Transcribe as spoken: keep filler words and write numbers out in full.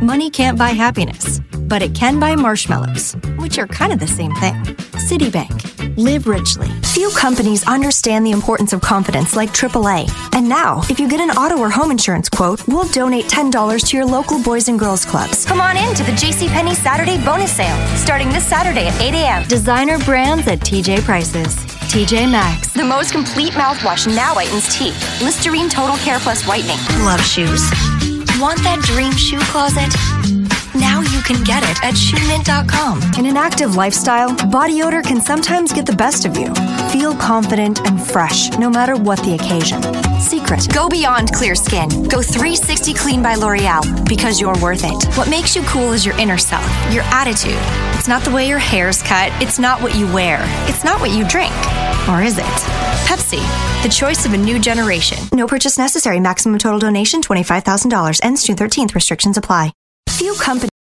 Money can't buy happiness, but it can buy marshmallows, which are kind of the same thing. Citibank. Live richly. Few companies understand the importance of confidence like triple A. And now, if you get an auto or home insurance quote, we'll donate ten dollars to your local Boys and Girls Clubs. Come on in to the JCPenney Saturday bonus sale, starting this Saturday at eight a.m. Designer brands at T J prices. T J Maxx. The most complete mouthwash now whitens teeth. Listerine Total Care Plus Whitening. Love shoes. Want that dream shoe closet? Now you can get it at shoe mint dot com. In an active lifestyle, body odor can sometimes get the best of you. Feel confident and fresh, no matter what the occasion. Secret. Go beyond clear skin. Go three sixty Clean by L'Oreal, because you're worth it. What makes you cool is your inner self, your attitude. It's not the way your hair's cut. It's not what you wear. It's not what you drink. Or is it? Pepsi, the choice of a new generation. No purchase necessary. Maximum total donation twenty-five thousand dollars. Ends June thirteenth. Restrictions apply. Few companies